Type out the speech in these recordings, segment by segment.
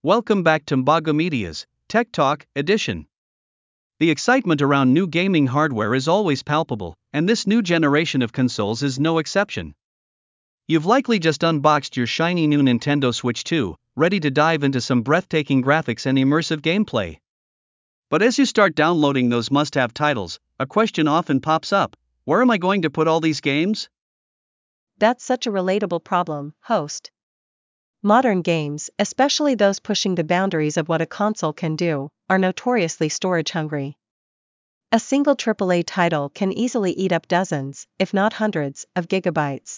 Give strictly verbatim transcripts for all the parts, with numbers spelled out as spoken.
Welcome back to Mbago Media's Tech Talk edition. The excitement around new gaming hardware is always palpable, and this new generation of consoles is no exception. You've likely just unboxed your shiny new Nintendo Switch two, ready to dive into some breathtaking graphics and immersive gameplay. But as you start downloading those must-have titles, a question often pops up: where am I going to put all these games? That's such a relatable problem, host. Modern games, especially those pushing the boundaries of what a console can do, are notoriously storage hungry. A single triple A title can easily eat up dozens, if not hundreds, of gigabytes.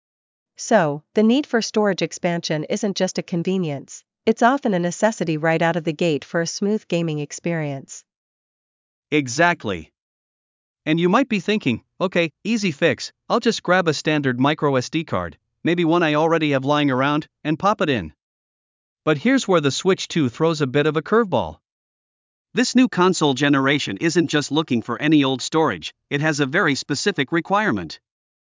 So, the need for storage expansion isn't just a convenience, it's often a necessity right out of the gate for a smooth gaming experience. Exactly. And you might be thinking, okay, easy fix, I'll just grab a standard microSD card, maybe one I already have lying around, and pop it in. But here's where the Switch two throws a bit of a curveball. This new console generation isn't just looking for any old storage, it has a very specific requirement.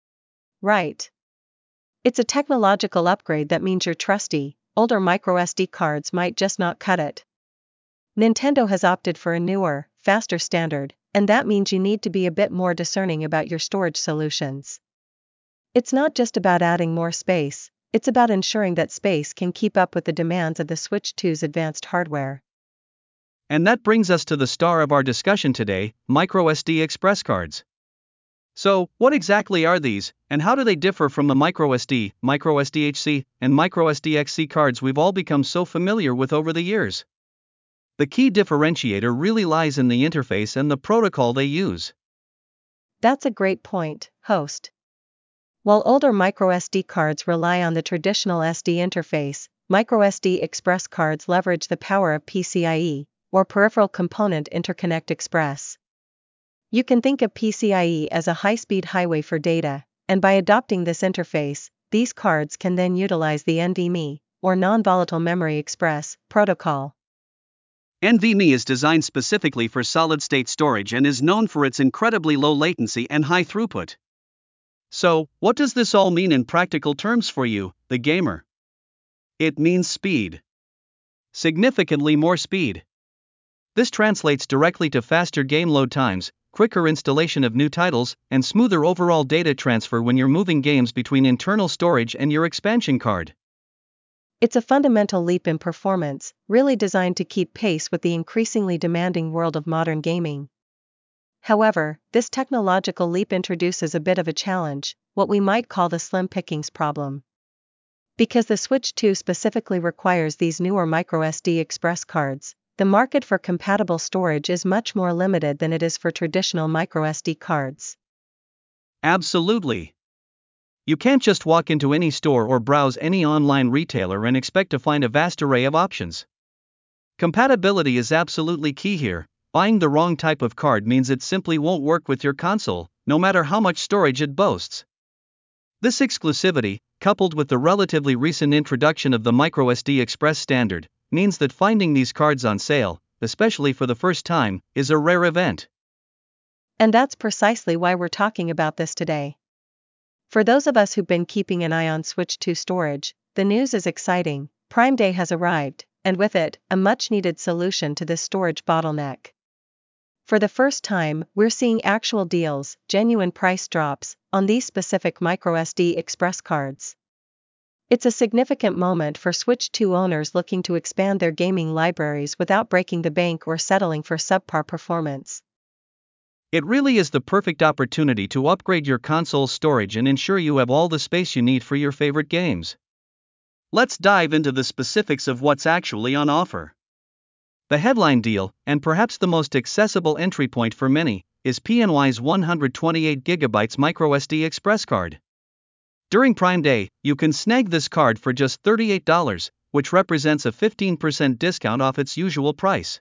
Right. It's a technological upgrade that means your trusty, older microSD cards might just not cut it. Nintendo has opted for a newer, faster standard, and that means you need to be a bit more discerning about your storage solutions. It's not just about adding more space, it's about ensuring that space can keep up with the demands of the Switch two's advanced hardware. And that brings us to the star of our discussion today, microSD express cards. So, what exactly are these, and how do they differ from the microSD, microSD-H C, and microSD-X C cards we've all become so familiar with over the years? The key differentiator really lies in the interface and the protocol they use. That's a great point, host. While older microSD cards rely on the traditional S D interface, microSD express cards leverage the power of P C I E, or Peripheral Component Interconnect Express. You can think of P C I E as a high-speed highway for data, and by adopting this interface, these cards can then utilize the NVMe, or Non-Volatile Memory Express, protocol. NVMe is designed specifically for solid-state storage and is known for its incredibly low latency and high throughput. So, what does this all mean in practical terms for you, the gamer? It means speed. Significantly more speed. This translates directly to faster game load times, quicker installation of new titles, and smoother overall data transfer when you're moving games between internal storage and your expansion card. It's a fundamental leap in performance, really designed to keep pace with the increasingly demanding world of modern gaming. However, this technological leap introduces a bit of a challenge, what we might call the slim pickings problem. Because the Switch two specifically requires these newer microSD express cards, the market for compatible storage is much more limited than it is for traditional microSD cards. Absolutely. You can't just walk into any store or browse any online retailer and expect to find a vast array of options. Compatibility is absolutely key here. Buying the wrong type of card means it simply won't work with your console, no matter how much storage it boasts. This exclusivity, coupled with the relatively recent introduction of the microSD Express standard, means that finding these cards on sale, especially for the first time, is a rare event. And that's precisely why we're talking about this today. For those of us who've been keeping an eye on Switch two storage, the news is exciting. Prime Day has arrived, and with it, a much-needed solution to this storage bottleneck. For the first time, we're seeing actual deals, genuine price drops, on these specific microSD express cards. It's a significant moment for Switch two owners looking to expand their gaming libraries without breaking the bank or settling for subpar performance. It really is the perfect opportunity to upgrade your console's storage and ensure you have all the space you need for your favorite games. Let's dive into the specifics of what's actually on offer. The headline deal, and perhaps the most accessible entry point for many, is P N Y's one hundred twenty-eight gigabyte microSD express card. During Prime Day, you can snag this card for just thirty-eight dollars, which represents a fifteen percent discount off its usual price.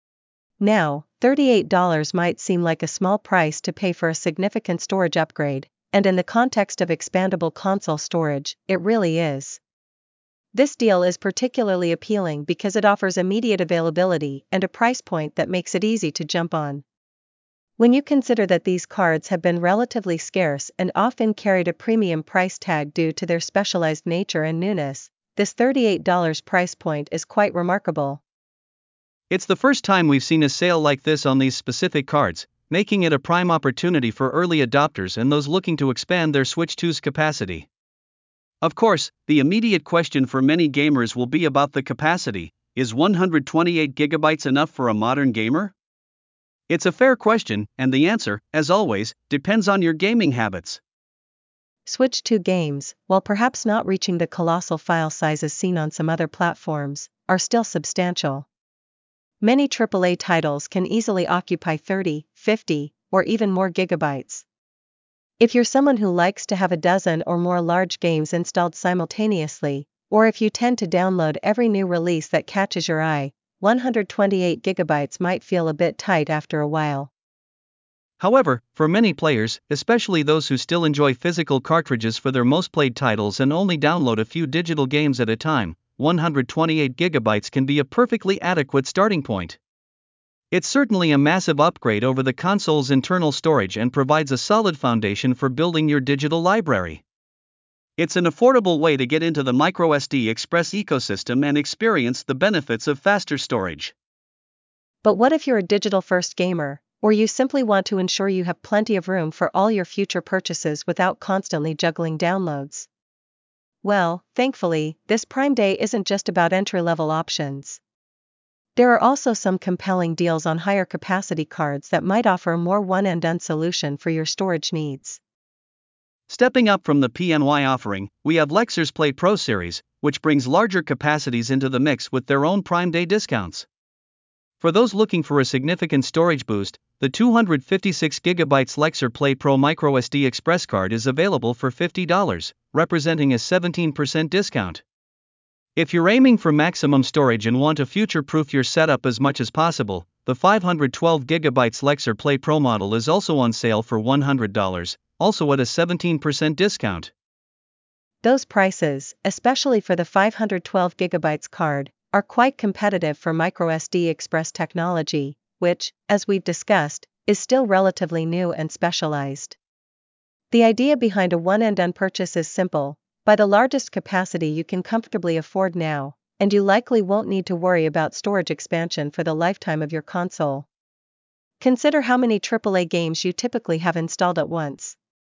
Now, thirty-eight dollars might seem like a small price to pay for a significant storage upgrade, and in the context of expandable console storage, it really is. This deal is particularly appealing because it offers immediate availability and a price point that makes it easy to jump on. When you consider that these cards have been relatively scarce and often carried a premium price tag due to their specialized nature and newness, this thirty-eight dollars price point is quite remarkable. It's the first time we've seen a sale like this on these specific cards, making it a prime opportunity for early adopters and those looking to expand their Switch two's capacity. Of course, the immediate question for many gamers will be about the capacity. Is one hundred twenty-eight gigabytes enough for a modern gamer? It's a fair question, and the answer, as always, depends on your gaming habits. Switch two games, while perhaps not reaching the colossal file sizes seen on some other platforms, are still substantial. Many triple A titles can easily occupy thirty, fifty, or even more gigabytes. If you're someone who likes to have a dozen or more large games installed simultaneously, or if you tend to download every new release that catches your eye, one hundred twenty-eight gigabytes might feel a bit tight after a while. However, for many players, especially those who still enjoy physical cartridges for their most played titles and only download a few digital games at a time, one hundred twenty-eight gigabytes can be a perfectly adequate starting point. It's certainly a massive upgrade over the console's internal storage and provides a solid foundation for building your digital library. It's an affordable way to get into the microSD Express ecosystem and experience the benefits of faster storage. But what if you're a digital-first gamer, or you simply want to ensure you have plenty of room for all your future purchases without constantly juggling downloads? Well, thankfully, this Prime Day isn't just about entry-level options. There are also some compelling deals on higher capacity cards that might offer a more one-and-done solution for your storage needs. Stepping up from the P N Y offering, we have Lexar's Play Pro series, which brings larger capacities into the mix with their own Prime Day discounts. For those looking for a significant storage boost, the two hundred fifty-six gigabyte Lexar Play Pro microSD Express card is available for fifty dollars, representing a seventeen percent discount. If you're aiming for maximum storage and want to future-proof your setup as much as possible, the five hundred twelve gigabyte Lexar Play Pro model is also on sale for one hundred dollars, also at a seventeen percent discount. Those prices, especially for the five hundred twelve gigabyte card, are quite competitive for microSD Express technology, which, as we've discussed, is still relatively new and specialized. The idea behind a one-and-done purchase is simple: buy the largest capacity you can comfortably afford now, and you likely won't need to worry about storage expansion for the lifetime of your console. Consider how many triple A games you typically have installed at once.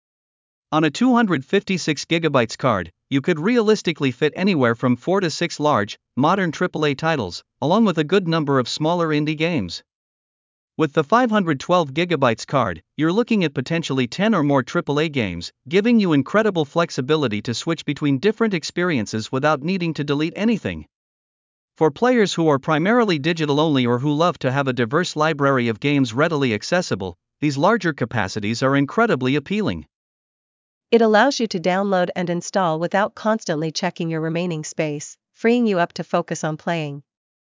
On a two hundred fifty-six gigabyte card, you could realistically fit anywhere from four to six large, modern triple A titles, along with a good number of smaller indie games. With the five hundred twelve gigabyte card, you're looking at potentially ten or more triple A games, giving you incredible flexibility to switch between different experiences without needing to delete anything. For players who are primarily digital only or who love to have a diverse library of games readily accessible, these larger capacities are incredibly appealing. It allows you to download and install without constantly checking your remaining space, freeing you up to focus on playing.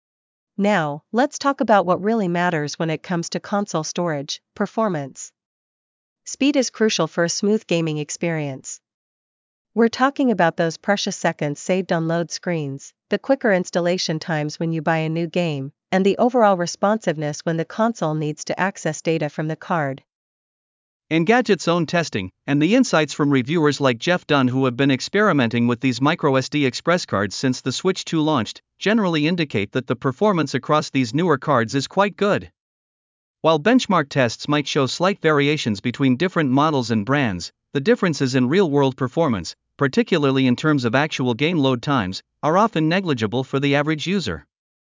Now, let's talk about what really matters when it comes to console storage: performance. Speed is crucial for a smooth gaming experience. We're talking about those precious seconds saved on load screens, the quicker installation times when you buy a new game, and the overall responsiveness when the console needs to access data from the card. Engadget's own testing, and the insights from reviewers like Jeff Dunn who have been experimenting with these microSD Express cards since the Switch two launched, generally indicate that the performance across these newer cards is quite good. While benchmark tests might show slight variations between different models and brands, the differences in real-world performance, particularly in terms of actual game load times, are often negligible for the average user.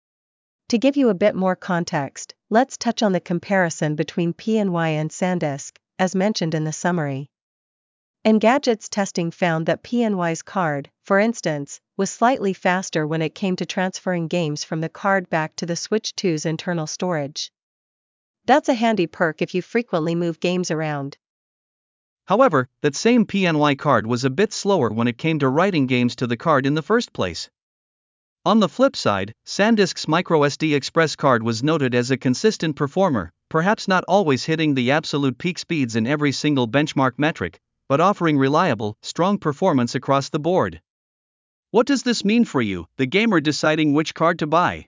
To give you a bit more context, let's touch on the comparison between P N Y and SanDisk, as mentioned in the summary. Engadget's testing found that P N Y's card, for instance, was slightly faster when it came to transferring games from the card back to the Switch two's internal storage. That's a handy perk if you frequently move games around. However, that same P N Y card was a bit slower when it came to writing games to the card in the first place. On the flip side, SanDisk's microSD Express card was noted as a consistent performer, perhaps not always hitting the absolute peak speeds in every single benchmark metric, but offering reliable, strong performance across the board. What does this mean for you, the gamer deciding which card to buy?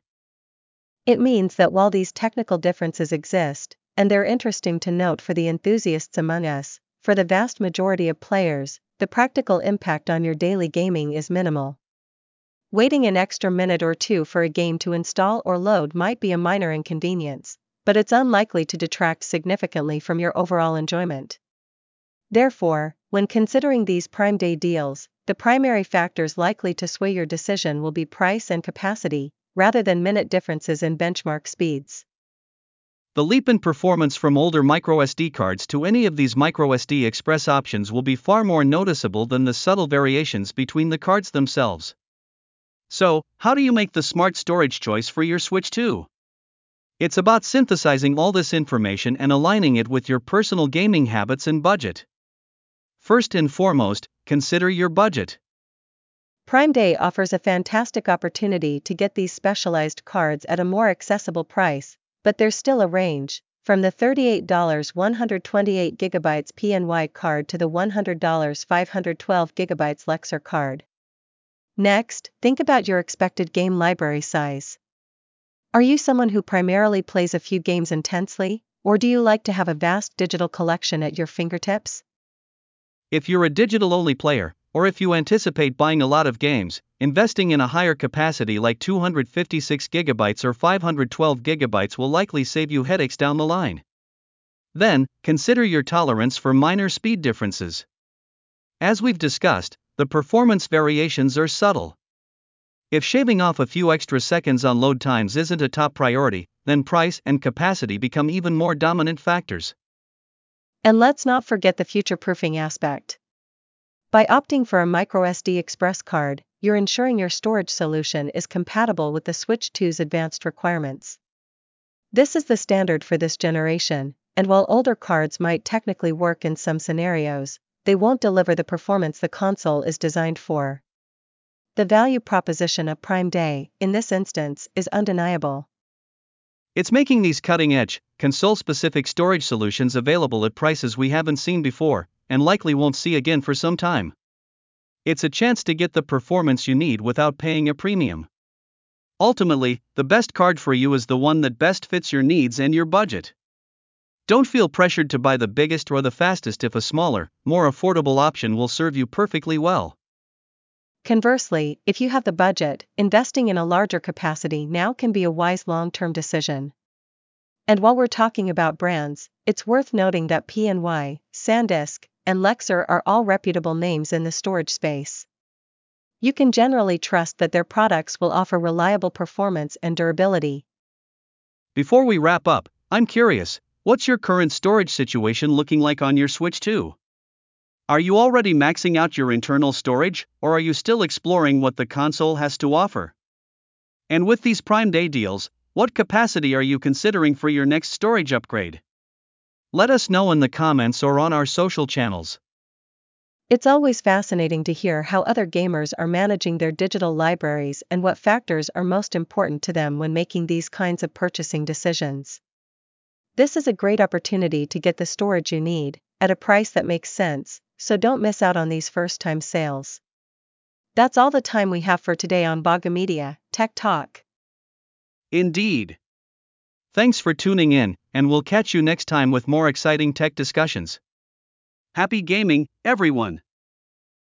It means that while these technical differences exist, and they're interesting to note for the enthusiasts among us, for the vast majority of players, the practical impact on your daily gaming is minimal. Waiting an extra minute or two for a game to install or load might be a minor inconvenience, but it's unlikely to detract significantly from your overall enjoyment. Therefore, when considering these Prime Day deals, the primary factors likely to sway your decision will be price and capacity, rather than minute differences in benchmark speeds. The leap in performance from older microSD cards to any of these microSD Express options will be far more noticeable than the subtle variations between the cards themselves. So, how do you make the smart storage choice for your Switch two? It's about synthesizing all this information and aligning it with your personal gaming habits and budget. First and foremost, consider your budget. Prime Day offers a fantastic opportunity to get these specialized cards at a more accessible price, but there's still a range, from the thirty-eight dollars one hundred twenty-eight gigabyte P N Y card to the one hundred dollars five hundred twelve gigabyte Lexar card. Next, think about your expected game library size. Are you someone who primarily plays a few games intensely, or do you like to have a vast digital collection at your fingertips? If you're a digital-only player, or if you anticipate buying a lot of games, investing in a higher capacity like two hundred fifty-six gigabytes or five hundred twelve gigabytes will likely save you headaches down the line. Then, consider your tolerance for minor speed differences. As we've discussed, the performance variations are subtle. If shaving off a few extra seconds on load times isn't a top priority, then price and capacity become even more dominant factors. And let's not forget the future-proofing aspect. By opting for a microSD Express card, you're ensuring your storage solution is compatible with the Switch two's advanced requirements. This is the standard for this generation, and while older cards might technically work in some scenarios, they won't deliver the performance the console is designed for. The value proposition of Prime Day, in this instance, is undeniable. It's making these cutting-edge, console-specific storage solutions available at prices we haven't seen before, and likely won't see again for some time. It's a chance to get the performance you need without paying a premium. Ultimately, the best card for you is the one that best fits your needs and your budget. Don't feel pressured to buy the biggest or the fastest if a smaller, more affordable option will serve you perfectly well. Conversely, if you have the budget, investing in a larger capacity now can be a wise long-term decision. And while we're talking about brands, it's worth noting that P N Y, SanDisk, and Lexar are all reputable names in the storage space. You can generally trust that their products will offer reliable performance and durability. Before we wrap up, I'm curious, what's your current storage situation looking like on your Switch two? Are you already maxing out your internal storage, or are you still exploring what the console has to offer? And with these Prime Day deals, what capacity are you considering for your next storage upgrade? Let us know in the comments or on our social channels. It's always fascinating to hear how other gamers are managing their digital libraries and what factors are most important to them when making these kinds of purchasing decisions. This is a great opportunity to get the storage you need, at a price that makes sense, so don't miss out on these first-time sales. That's all the time we have for today on Baga Media Tech Talk. Indeed. Thanks for tuning in, and we'll catch you next time with more exciting tech discussions. Happy gaming, everyone!